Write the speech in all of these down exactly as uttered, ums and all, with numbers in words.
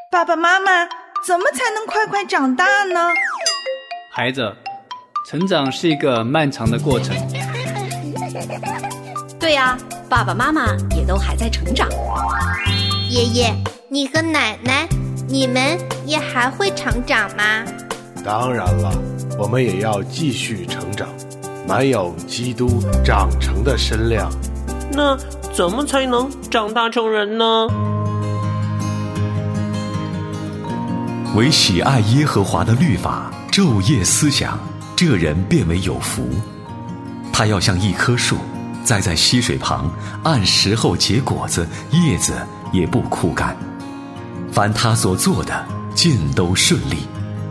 爸爸妈妈，怎么才能快快长大呢？ 孩子，成长是一个漫长的过程。 对呀，爸爸妈妈也都还在成长。 爷爷，你和奶奶，你们也还会成长吗？ 当然了，我们也要继续成长，满有基督长成的身量。 那怎么才能长大成人呢？ 唯喜爱耶和华的律法，昼夜思想，这人便为有福。他要像一棵树，栽在溪水旁，按时候结果子，叶子也不枯干。凡他所做的，尽都顺利。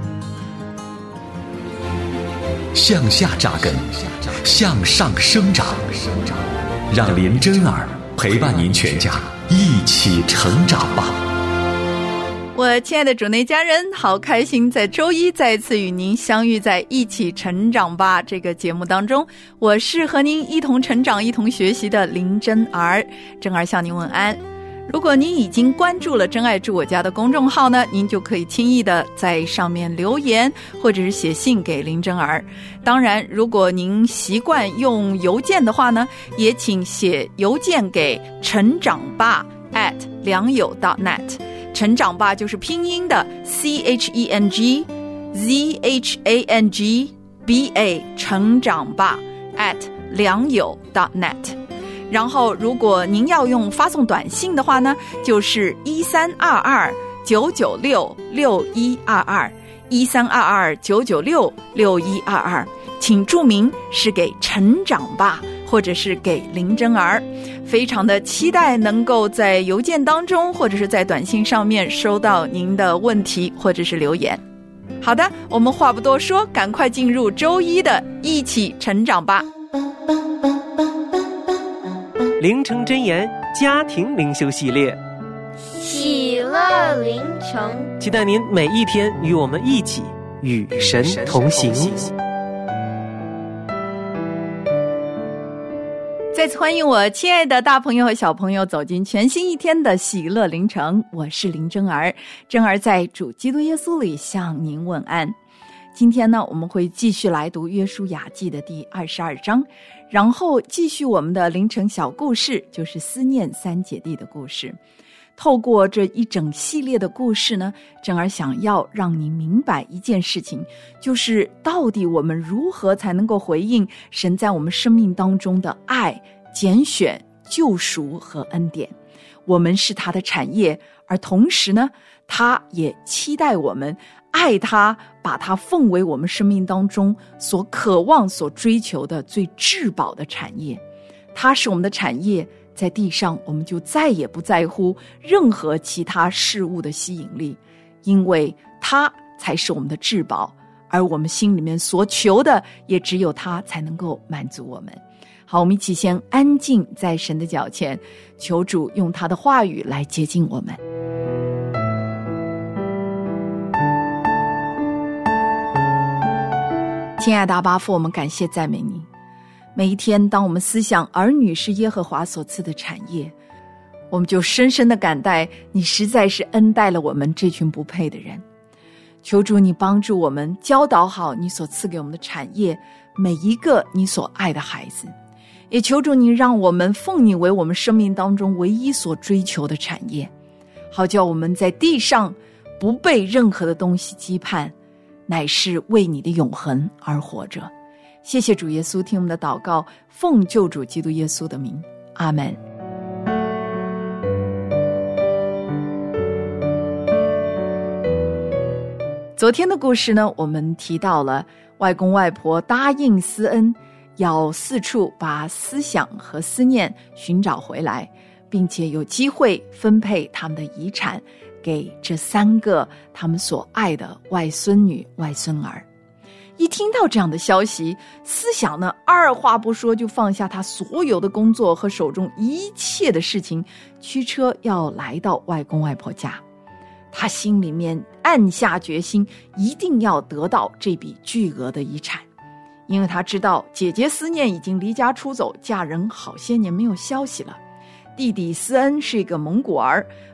向下扎根，向上生长，让林真儿陪伴您全家一起成长吧。 我亲爱的主内家人，好开心在周一再次与您相遇在一起成长吧这个节目当中，我是和您一同成长一同学习的林真儿。真儿向您问安。如果您已经关注了真爱住我家的公众号呢，您就可以轻易的在上面留言或者是写信给林真儿。当然如果您习惯用邮件的话呢，也请写邮件给成长吧 at 良友 .net。成长吧就是拼音的 C H E N G Z H A N G B A 成长吧 at 良友 .net。 然后如果您要用发送短信的话呢，就是一三二二九九六六一二二一三二二九九六六一二二，请注明是给成长吧或者是给林真儿。非常的期待能够在邮件当中或者是在短信上面收到您的问题或者是留言。好的，我们话不多说，赶快进入周一的一起成长吧。 灵城真言家庭灵修系列， 喜乐灵城， 期待您每一天与我们一起与神同行。 再次欢迎我亲爱的大朋友和小朋友走进全新一天的喜乐灵城，我是林真儿。真儿在主基督耶稣里向您问安。今天呢，我们会继续来读约书亚记的第二十二章，然后继续我们的灵城小故事，就是思念三姐弟的故事。透过这一整系列的故事呢，真儿想要让你明白一件事情，就是到底我们如何才能够回应神在我们生命当中的爱、拣选、救赎和恩典。我们是他的产业，而同时呢，他也期待我们爱他，把他奉为我们生命当中所渴望、所追求的最至宝的产业。他是我们的产业，在地上我们就再也不在乎任何其他事物的吸引力，因为他才是我们的至宝，而我们心里面所求的也只有他才能够满足我们。好，我们一起先安静在神的脚前，求主用他的话语来接近我们。亲爱的阿爸父，我们感谢赞美你。每一天当我们思想儿女是耶和华所赐的产业，我们就深深的感戴你实在是恩待了我们这群不配的人。求主你帮助我们教导好你所赐给我们的产业，每一个你所爱的孩子，也求主你让我们奉你为我们生命当中唯一所追求的产业，好叫我们在地上不被任何的东西羁绊，乃是为你的永恒而活着。谢谢主耶稣，听我们的祷告，奉救主基督耶稣的名，阿们。昨天的故事呢，我们提到了外公外婆答应思恩，要四处把思想和思念寻找回来，并且有机会分配他们的遗产给这三个他们所爱的外孙女、外孙儿。一听到这样的消息，思想呢二话不说就放下他所有的工作和手中一切的事情，驱车要来到外公外婆家。他心里面暗下决心，一定要得到这笔巨额的遗产，因为他知道姐姐思念已经离家出走，嫁人好些年没有消息了。弟弟思恩是一个蒙古儿，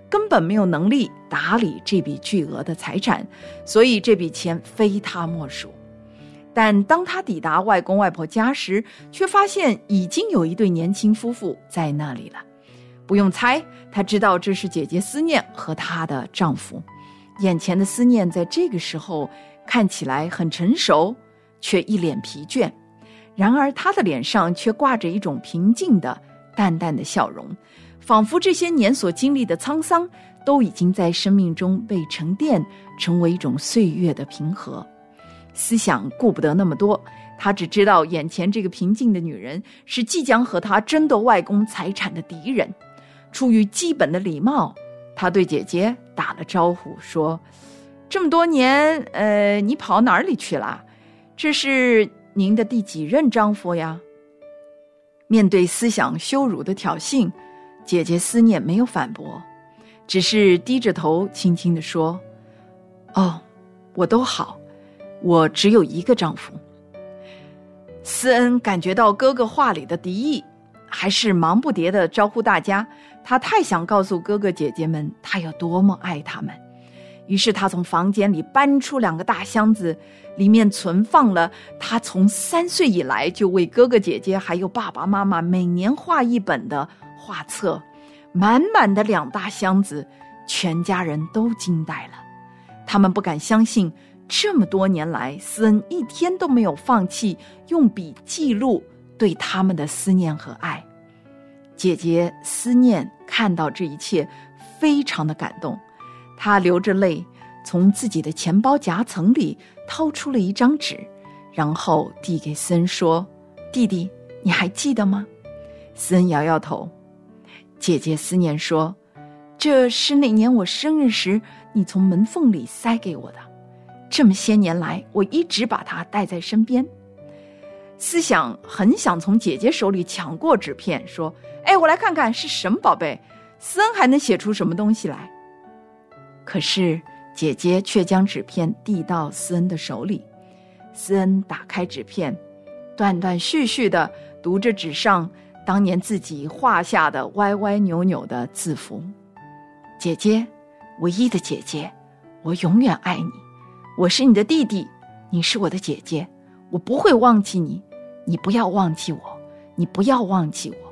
根本没有能力打理这笔巨额的财产，所以这笔钱非他莫属。但当他抵达外公外婆家时，却发现已经有一对年轻夫妇在那里了。不用猜，他知道这是姐姐思念和她的丈夫。眼前的思念在这个时候看起来很成熟，却一脸疲倦。然而她的脸上却挂着一种平静的淡淡的笑容，仿佛这些年所经历的沧桑都已经在生命中被沉淀，成为一种岁月的平和。思想顾不得那么多，他只知道眼前这个平静的女人是即将和他争夺外公财产的敌人。出于基本的礼貌，他对姐姐打了招呼说，这么多年呃，你跑哪里去了？这是您的第几任丈夫呀？面对思想羞辱的挑衅，姐姐思念没有反驳，只是低着头轻轻地说，哦，我都好，我只有一个丈夫。思恩感觉到哥哥话里的敌意，还是忙不迭地招呼大家，他太想告诉哥哥姐姐们他有多么爱他们。于是他从房间里搬出两个大箱子，里面存放了他从三岁以来就为哥哥姐姐还有爸爸妈妈每年画一本的画册，满满的两大箱子，全家人都惊呆了。他们不敢相信，这么多年来思恩一天都没有放弃用笔记录对他们的思念和爱。姐姐思念看到这一切非常的感动，她流着泪从自己的钱包夹层里掏出了一张纸，然后递给思恩说，弟弟，你还记得吗？思恩摇摇头。姐姐思念说，这是那年我生日时你从门缝里塞给我的，这么些年来我一直把它带在身边。思想很想从姐姐手里抢过纸片，说，哎，我来看看是什么宝贝，思恩还能写出什么东西来。可是姐姐却将纸片递到思恩的手里。思恩打开纸片，断断续续地读着纸上当年自己画下的歪歪扭扭的字符。姐姐，唯一的姐姐，我永远爱你，我是你的弟弟，你是我的姐姐，我不会忘记你，你不要忘记我，你不要忘记我。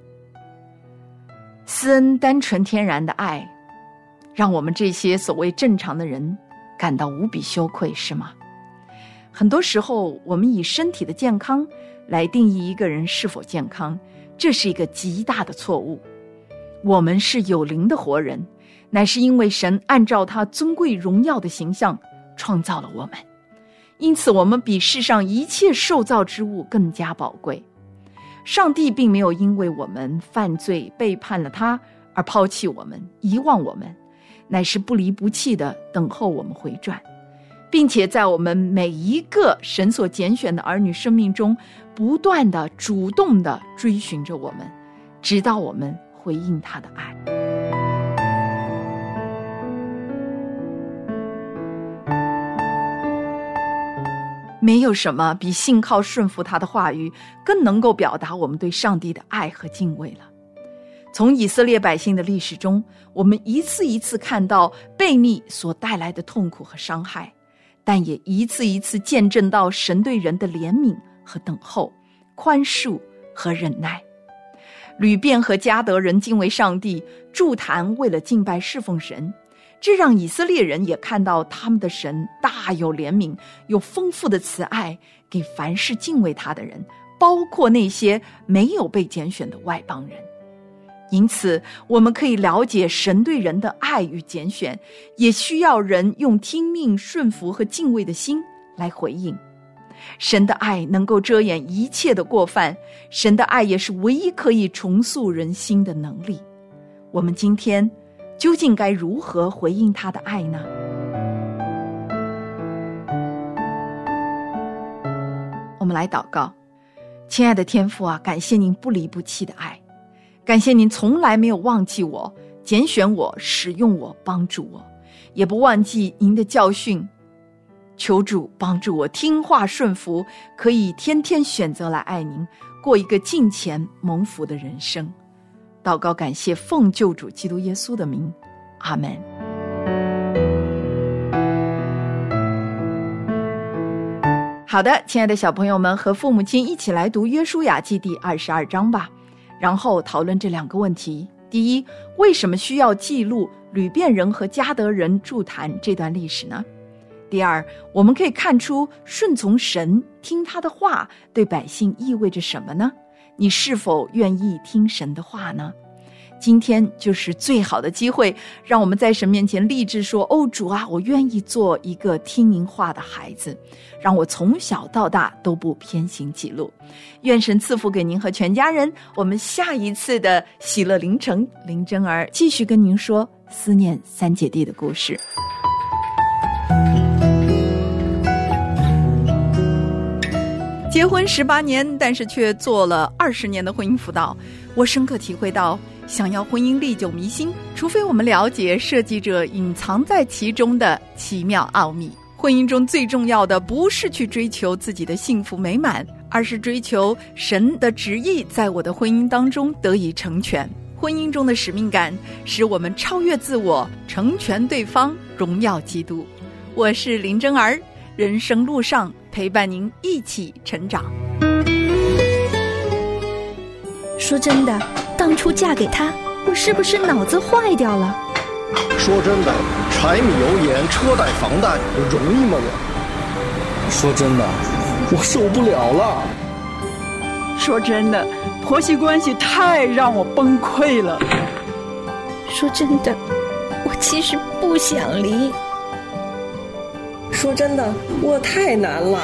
思恩单纯天然的爱，让我们这些所谓正常的人感到无比羞愧，是吗？很多时候我们以身体的健康来定义一个人是否健康，这是一个极大的错误。我们是有灵的活人，乃是因为神按照他尊贵荣耀的形象创造了我们，因此我们比世上一切受造之物更加宝贵。上帝并没有因为我们犯罪背叛了他而抛弃我们遗忘我们，乃是不离不弃地等候我们回转，并且在我们每一个神所拣选的儿女生命中不断地主动地追寻着我们，直到我们回应他的爱。没有什么比信靠顺服他的话语更能够表达我们对上帝的爱和敬畏了。从以色列百姓的历史中，我们一次一次看到悖逆所带来的痛苦和伤害，但也一次一次见证到神对人的怜悯和等候、宽恕和忍耐。吕遍和迦得人敬畏上帝，筑坛为了敬拜侍奉神，这让以色列人也看到他们的神大有怜悯，有丰富的慈爱给凡是敬畏他的人，包括那些没有被拣选的外邦人。因此我们可以了解神对人的爱与拣选，也需要人用听命、顺服和敬畏的心来回应。神的爱能够遮掩一切的过犯，神的爱也是唯一可以重塑人心的能力。我们今天究竟该如何回应他的爱呢？我们来祷告。亲爱的天父啊，感谢您不离不弃的爱，感谢您从来没有忘记我，拣选我，使用我，帮助我，也不忘记您的教训。求主帮助我听话顺服，可以天天选择来爱您，过一个敬虔蒙福的人生。祷告感谢奉救主基督耶稣的名， 阿们。好的，亲爱的小朋友们，和父母亲一起来读约书亚记第二十二章吧，然后讨论这两个问题。第一，为什么需要记录吕遍人和迦得人筑坛这段历史呢？第二，我们可以看出顺从神，听他的话对百姓意味着什么呢？你是否愿意听神的话呢？今天就是最好的机会，让我们在神面前立志说，哦，主啊，我愿意做一个听您话的孩子，让我从小到大都不偏行己路。愿神赐福给您和全家人。我们下一次的喜乐凌晨，林真儿继续跟您说思念三姐弟的故事。结婚十八年，但是却做了二十年的婚姻辅导，我深刻体会到，想要婚姻历久弥新，除非我们了解设计者隐藏在其中的奇妙奥秘。婚姻中最重要的不是去追求自己的幸福美满，而是追求神的旨意在我的婚姻当中得以成全。婚姻中的使命感使我们超越自我，成全对方，荣耀基督。我是林真儿，人生路上陪伴您一起成长。 说真的，当初嫁给他，我是不是脑子坏掉了？ 说真的，柴米油盐车贷房贷容易吗我？说真的，我受不了了。 说真的，婆媳关系太让我崩溃了。 说真的，我其实不想离。 说真的，我太难了。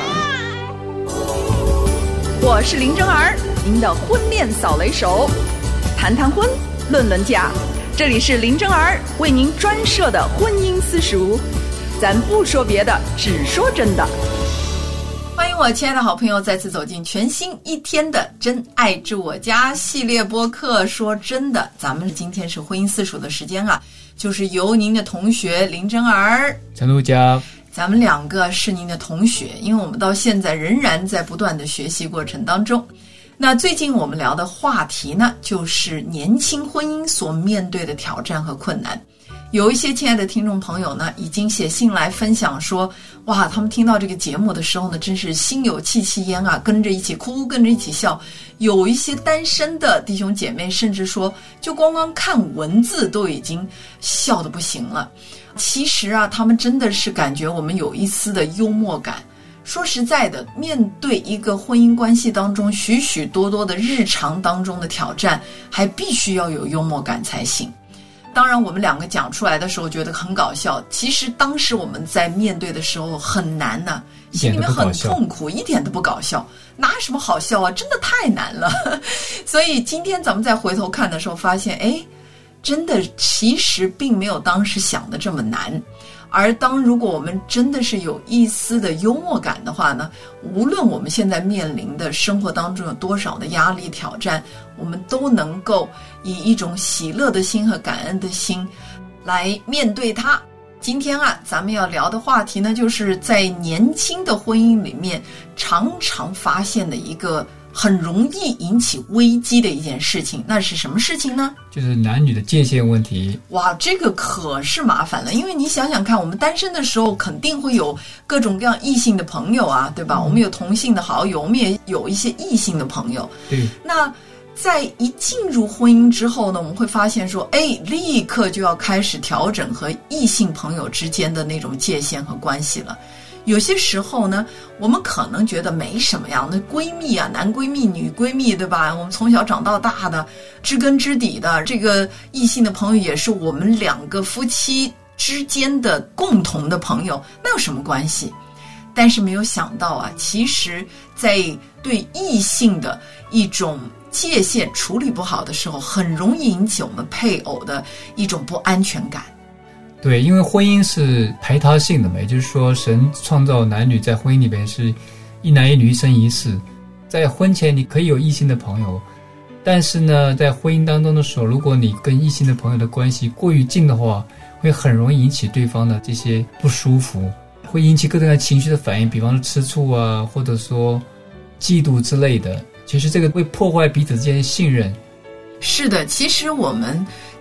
我是林真儿，您的婚恋扫雷手，谈谈婚，论论嫁。这里是林真儿为您专设的婚姻私塾，咱不说别的，只说真的。欢迎我亲爱的好朋友再次走进全新一天的真爱住我家系列播客。说真的，咱们今天是婚姻私塾的时间啊，就是由您的同学林真儿、 陈路佳， 咱们两个是您的同学，因为我们到现在仍然在不断的学习过程当中。那最近我们聊的话题呢，就是年轻婚姻所面对的挑战和困难。有一些亲爱的听众朋友呢，已经写信来分享说，哇，他们听到这个节目的时候呢，真是心有戚戚焉啊，跟着一起哭，跟着一起笑。有一些单身的弟兄姐妹甚至说，就光光看文字都已经笑得不行了。其实啊，他们真的是感觉我们有一丝的幽默感。说实在的，面对一个婚姻关系当中许许多多的日常当中的挑战，还必须要有幽默感才行。当然我们两个讲出来的时候觉得很搞笑，其实当时我们在面对的时候很难呢、啊，心里面很痛苦，一点都不搞笑，哪什么好笑啊，真的太难了。所以今天咱们再回头看的时候发现，哎，真的其实并没有当时想的这么难。而当如果我们真的是有一丝的幽默感的话呢，无论我们现在面临的生活当中有多少的压力挑战，我们都能够以一种喜乐的心和感恩的心来面对它。今天啊，咱们要聊的话题呢，就是在年轻的婚姻里面常常发现的一个很容易引起危机的一件事情。那是什么事情呢？ 就是男女的界限问题。 哇，这个可是麻烦了，因为你想想看，我们单身的时候肯定会有各种各样异性的朋友啊，对吧、嗯、我们有同性的好友，我们也有一些异性的朋友。 对， 那在一进入婚姻之后呢，我们会发现说，哎，立刻就要开始调整和异性朋友之间的那种界限和关系了。有些时候呢，我们可能觉得没什么样的闺蜜啊，男闺蜜女闺蜜，对吧，我们从小长到大的，知根知底的，这个异性的朋友也是我们两个夫妻之间的共同的朋友，那有什么关系？但是没有想到啊，其实在对异性的一种界限处理不好的时候，很容易引起我们配偶的一种不安全感。 对，因为婚姻是排他性的嘛，也就是说神创造男女在婚姻里边是一男一女一生一世，在婚前你可以有异性的朋友，但是呢在婚姻当中的时候，如果你跟异性的朋友的关系过于近的话，会很容易引起对方的这些不舒服，会引起各种各样情绪的反应，比方说吃醋啊，或者说嫉妒之类的，其实这个会破坏彼此之间的信任。 是的，其实我们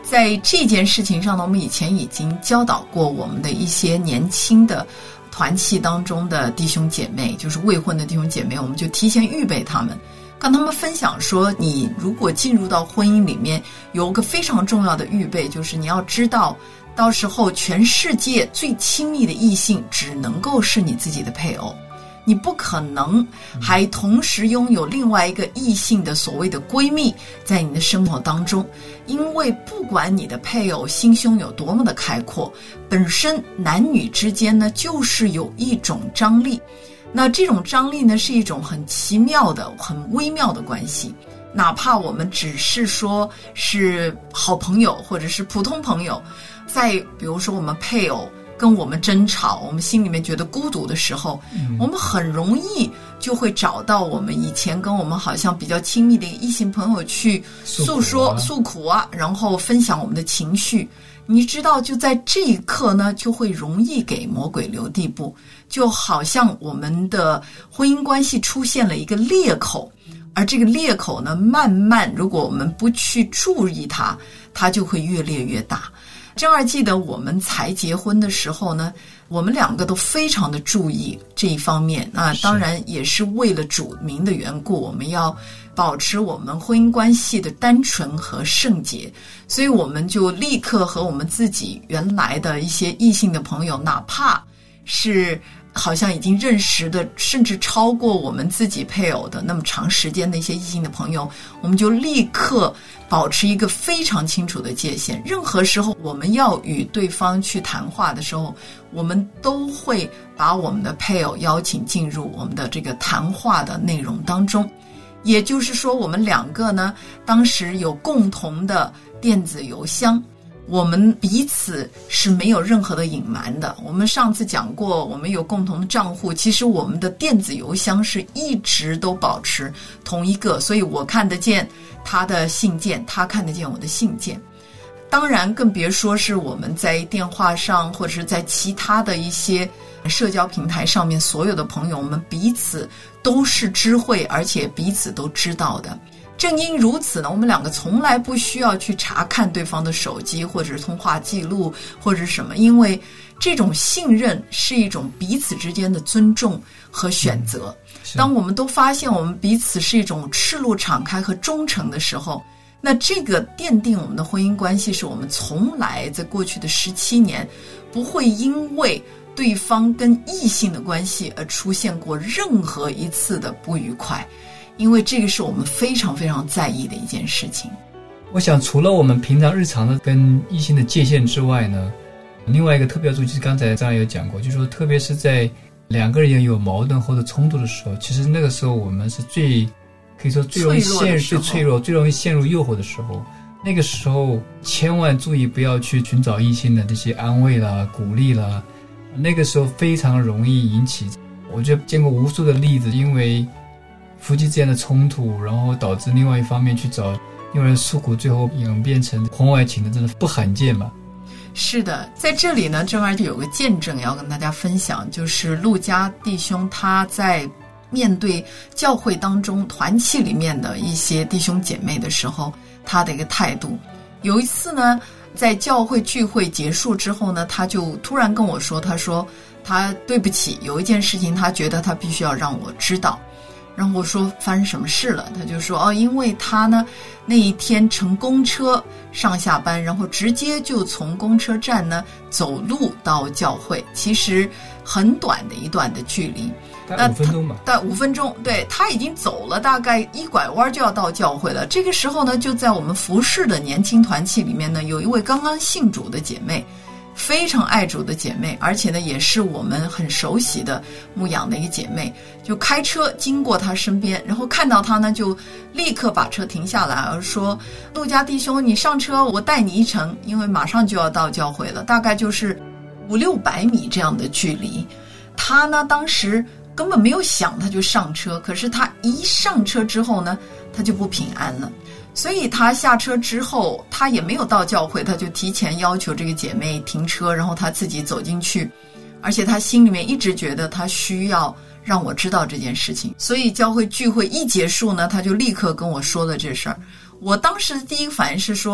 在这件事情上呢，我们以前已经教导过我们的一些年轻的团契当中的弟兄姐妹，就是未婚的弟兄姐妹，我们就提前预备他们，跟他们分享说，你如果进入到婚姻里面，有个非常重要的预备，就是你要知道，到时候全世界最亲密的异性只能够是你自己的配偶，你不可能还同时拥有另外一个异性的所谓的闺蜜在你的生活当中，因为不管你的配偶心胸有多么的开阔，本身男女之间呢就是有一种张力，那这种张力呢是一种很奇妙的很微妙的关系，哪怕我们只是说是好朋友或者是普通朋友，在比如说我们配偶跟我们争吵，我们心里面觉得孤独的时候、嗯、我们很容易就会找到我们以前跟我们好像比较亲密的异性朋友去诉说诉苦啊，然后分享我们的情绪。你知道就在这一刻呢，就会容易给魔鬼留地步，就好像我们的婚姻关系出现了一个裂口，而这个裂口呢，慢慢如果我们不去注意它，它就会越裂越大。正儿记得我们才结婚的时候呢，我们两个都非常的注意这一方面，那当然也是为了主名的缘故，我们要保持我们婚姻关系的单纯和圣洁，所以我们就立刻和我们自己原来的一些异性的朋友，哪怕是好像已经认识的甚至超过我们自己配偶的那么长时间的一些异性的朋友，我们就立刻保持一个非常清楚的界限，任何时候我们要与对方去谈话的时候，我们都会把我们的配偶邀请进入我们的这个谈话的内容当中。也就是说，我们两个呢，当时有共同的电子邮箱，我们彼此是没有任何的隐瞒的。我们上次讲过，我们有共同的账户，其实我们的电子邮箱是一直都保持同一个，所以我看得见他的信件，他看得见我的信件。当然更别说是我们在电话上或者是在其他的一些社交平台上面，所有的朋友我们彼此都是知会，而且彼此都知道的。正因如此呢，我们两个从来不需要去查看对方的手机或者是通话记录或者是什么，因为这种信任是一种彼此之间的尊重和选择、嗯、当我们都发现我们彼此是一种赤露敞开和忠诚的时候，那这个奠定我们的婚姻关系是我们从来在过去的十七年不会因为对方跟异性的关系而出现过任何一次的不愉快，因为这个是我们非常非常在意的一件事情。 我想除了我们平常日常的跟异性的界限之外呢，另外一个特别要注意，就是刚才张有讲过，就是说特别是在两个人有矛盾或者冲突的时候，其实那个时候我们是最可以说最容易陷入最脆弱最容易陷入诱惑的时候，那个时候千万注意不要去寻找异性的这些安慰啦鼓励啦，那个时候非常容易引起，我觉得见过无数的例子，因为夫妻之间的冲突，然后导致另外一方面去找另外人诉苦，最后演变成婚外情的，真的不罕见嘛。 是的，在这里呢，正儿就有个见证要跟大家分享，就是陆家弟兄他在面对教会当中团契里面的一些弟兄姐妹的时候，他的一个态度。有一次呢，在教会聚会结束之后呢，他就突然跟我说，他说他对不起，有一件事情他觉得他必须要让我知道。然后我说发生什么事了，他就说哦，因为他呢那一天乘公车上下班，然后直接就从公车站呢走路到教会，其实很短的一段的距离， 大概五分钟吧， 大概五分钟，对，他已经走了大概一拐弯就要到教会了。这个时候呢，就在我们服侍的年轻团契里面呢，有一位刚刚信主的姐妹，非常爱主的姐妹，而且呢也是我们很熟悉的牧养的一个姐妹，就开车经过她身边，然后看到她呢就立刻把车停下来，而说陆家弟兄你上车，我带你一程，因为马上就要到教会了，大概就是五六百米这样的距离。她呢当时根本没有想，她就上车，可是她一上车之后呢，她就不平安了。所以他下车之后，他也没有到教会，他就提前要求这个姐妹停车，然后他自己走进去，而且他心里面一直觉得他需要让我知道这件事情。所以教会聚会一结束呢，他就立刻跟我说了这事儿。我当时的第一个反应是说，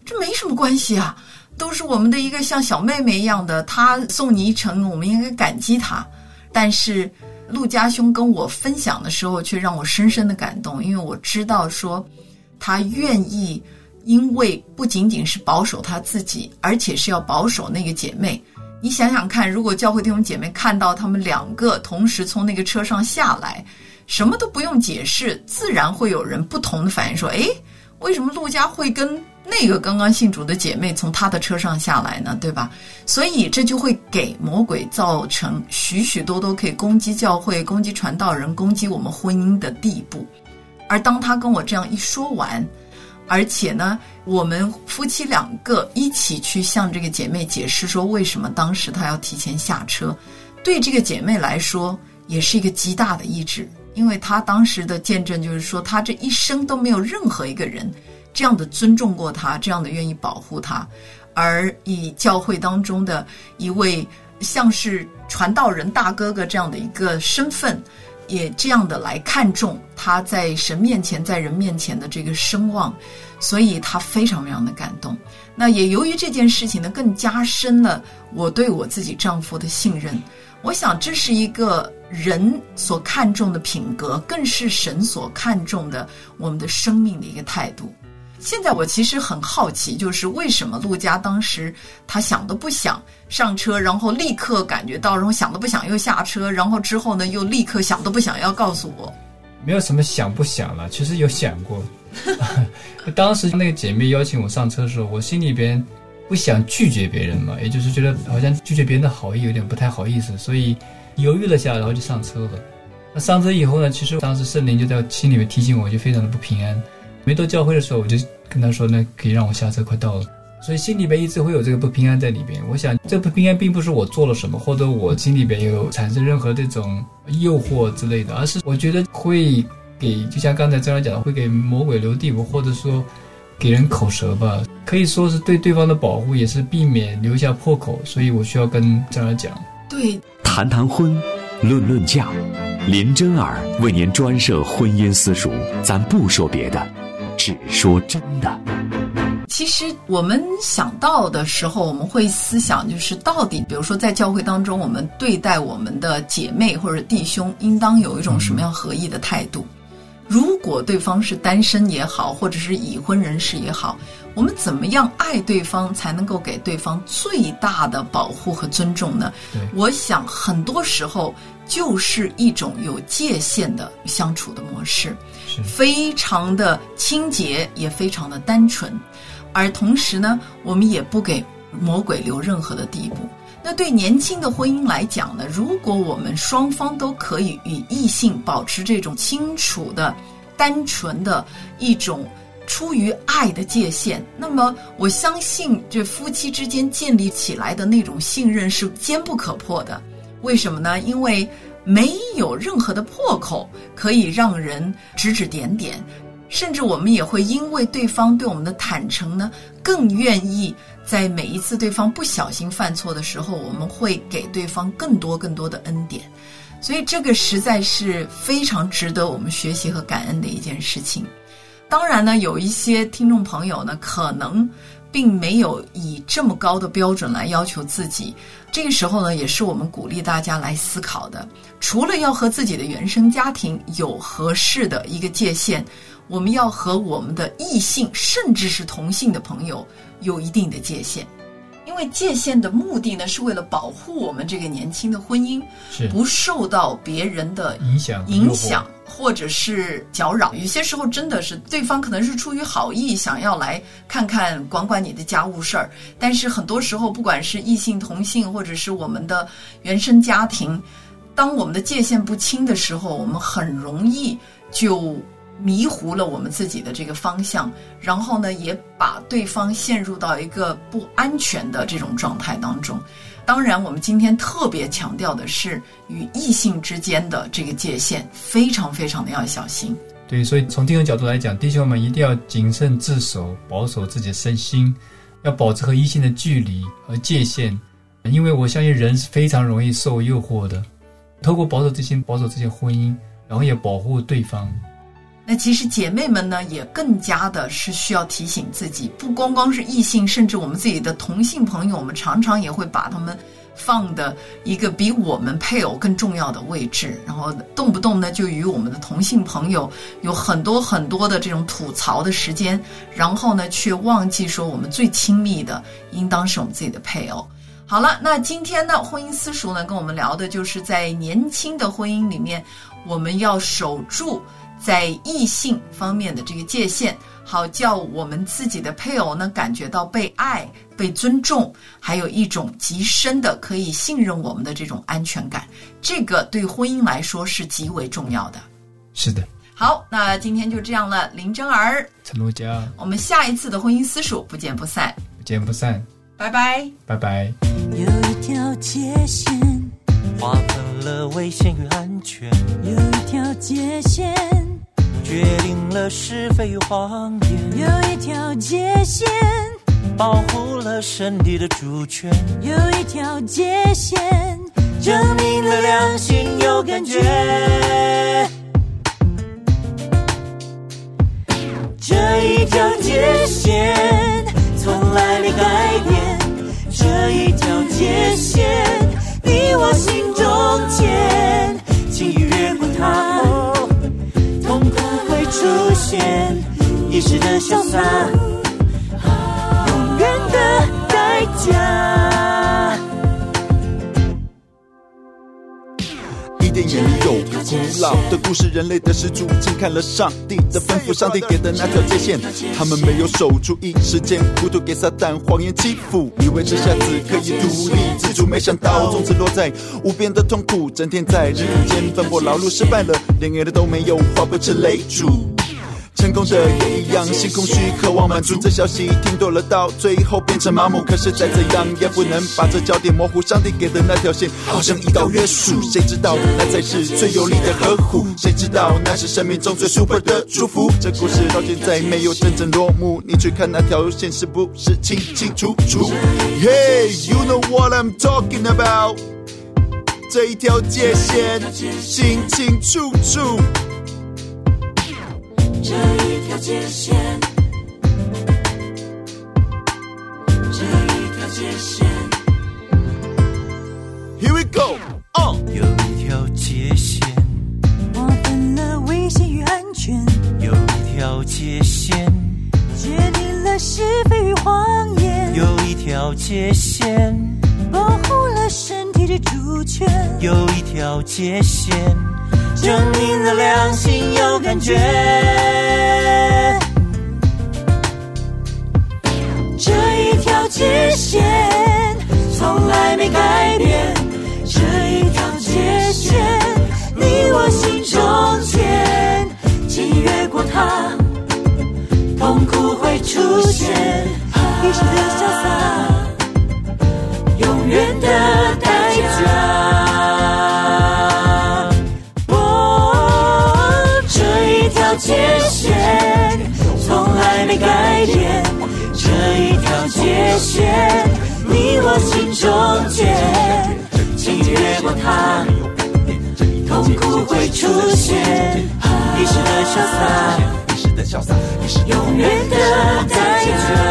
这没什么关系啊，都是我们的一个像小妹妹一样的，她送你一程，我们应该感激她。但是陆家兄跟我分享的时候，却让我深深的感动，因为我知道说他愿意，因为不仅仅是保守他自己，而且是要保守那个姐妹。你想想看，如果教会弟兄姐妹看到他们两个同时从那个车上下来，什么都不用解释，自然会有人不同的反应，说诶，为什么陆家会跟那个刚刚信主的姐妹从他的车上下来呢？对吧？所以这就会给魔鬼造成许许多多可以攻击教会、攻击传道人、攻击我们婚姻的地步。而当他跟我这样一说完，而且呢，我们夫妻两个一起去向这个姐妹解释说为什么当时她要提前下车，对这个姐妹来说也是一个极大的医治，因为她当时的见证就是说，她这一生都没有任何一个人这样的尊重过她，这样的愿意保护她，而以教会当中的一位像是传道人大哥哥这样的一个身份，也这样的来看重他在神面前在人面前的这个声望，所以他非常非常的感动。那也由于这件事情呢，更加深了我对我自己丈夫的信任。我想这是一个人所看重的品格，更是神所看重的我们的生命的一个态度。现在我其实很好奇，就是为什么陆家当时他想都不想上车，然后立刻感觉到，然后想都不想又下车，然后之后呢又立刻想都不想要告诉我。 没有什么想不想了，其实有想过。当时那个姐妹邀请我上车的时候，我心里边不想拒绝别人嘛，也就是觉得好像拒绝别人的好意有点不太好意思，所以犹豫了下，然后就上车了。那上车以后呢，其实当时圣灵就在心里面提醒我，就非常的不平安。没到教会的时候，我就跟他说呢，可以让我下车，快到了。所以心里边一直会有这个不平安在里边。我想这不平安并不是我做了什么，或者我心里边有产生任何这种诱惑之类的，而是我觉得会给，就像刚才张老讲的，会给魔鬼留地步，或者说给人口舌吧，可以说是对对方的保护，也是避免留下破口。所以我需要跟张老讲。 对， 谈谈婚，论论嫁，林真儿为您专设婚姻私塾，咱不说别的，只说真的。 其实我们想到的时候，我们会思想，就是到底比如说在教会当中，我们对待我们的姐妹或者弟兄应当有一种什么样合意的态度。如果对方是单身也好，或者是已婚人士也好，我们怎么样爱对方才能够给对方最大的保护和尊重呢？我想很多时候就是一种有界限的相处的模式，非常的清洁，也非常的单纯，而同时呢，我们也不给魔鬼留任何的地步。那对年轻的婚姻来讲呢，如果我们双方都可以与异性保持这种清楚的、单纯的一种出于爱的界限，那么我相信这夫妻之间建立起来的那种信任是坚不可破的。为什么呢？因为没有任何的破口可以让人指指点点，甚至我们也会因为对方对我们的坦诚呢，更愿意在每一次对方不小心犯错的时候，我们会给对方更多更多的恩典。所以这个实在是非常值得我们学习和感恩的一件事情。当然呢，有一些听众朋友呢，可能并没有以这么高的标准来要求自己。这个时候呢，也是我们鼓励大家来思考的。除了要和自己的原生家庭有合适的一个界限，我们要和我们的异性甚至是同性的朋友有一定的界限。因为界限的目的呢，是为了保护我们这个年轻的婚姻不受到别人的影响影响或者是搅扰。有些时候真的是对方可能是出于好意，想要来看看管管你的家务事儿，但是很多时候不管是异性同性或者是我们的原生家庭，当我们的界限不清的时候，我们很容易就迷糊了我们自己的这个方向，然后呢，也把对方陷入到一个不安全的这种状态当中。当然，我们今天特别强调的是与异性之间的这个界限，非常非常的要小心。 对，所以从弟兄角度来讲，弟兄们一定要谨慎自守，保守自己的身心，要保持和异性的距离和界限。因为我相信人是非常容易受诱惑的，透过保守自己，保守这些婚姻，然后也保护对方。 那那其实姐妹们呢，也更加的是需要提醒自己，不光光是异性，甚至我们自己的同性朋友，我们常常也会把他们放的一个比我们配偶更重要的位置，然后动不动呢就与我们的同性朋友有很多很多的这种吐槽的时间，然后呢却忘记说我们最亲密的应当是我们自己的配偶。好了，那今天呢婚姻私塾呢跟我们聊的就是在年轻的婚姻里面，我们要守住在异性方面的这个界限，好叫我们自己的配偶呢感觉到被爱、被尊重，还有一种极深的可以信任我们的这种安全感，这个对婚姻来说是极为重要的。 是的。 好，那今天就这样了，林真儿、 陈路佳， 我们下一次的婚姻私塾不见不散， 不见不散， 拜拜， 拜拜。 有一条界限划分了危险与安全， 有一条界限决定了是非与谎言， 有一条界限保护了身体的主权， 有一条界限证明了良心有感觉。这一条界限从来没改变，这一条界限你我心中间，轻易越过它，痛苦会出现，一时的潇洒，永远的代价。 伊甸园里有古老的故事，人类的始祖轻看了上帝的吩咐，上帝给的那条界限，他们没有守住，一时间糊涂给撒旦谎言欺负，以为这下子可以独立自主，没想到从此落在无边的痛苦，整天在日间奔波劳碌，失败了连爱的都没有，化不成泪珠。成功的也一样，心空虚渴望满足，这消息听多了到最后变成麻木，可是再怎样也不能把这焦点模糊，上帝给的那条线好像一道约束，谁知道那才是最有力的呵护，谁知道那是生命中最 super 的祝福，这故事到现在没有真正落幕，你去看那条线是不是清清楚楚。 Hey, you know what I'm talking about， 这一条界限清清楚楚， 这一条界限，这一条界限 Here we go、uh. 有一条界限划分了危险与安全， 有一条界限决定了是非与谎言， 有一条界限保护了身体的主权， 有一条界限证明了良心有感觉。 这一条界限从来没改变，这一条界限你我心中间，轻越过它，痛苦会出现，一时的潇洒，永远的代价。界限从来没改变，这一条界限你我心中间，轻越过它，痛苦会出现，一时的潇洒，一时的潇洒，永远的代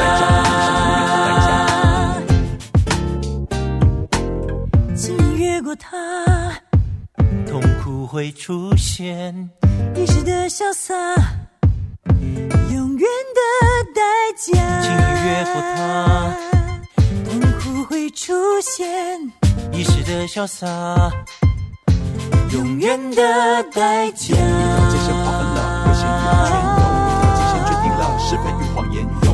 价，轻越过它， 痛苦会出现， 一时的潇洒，永远的代价， 轻易越过它， 痛苦会出现， 一时的潇洒，永远的代价。 一条界限划分了危险与安全，有一条界限决定了是非与谎言。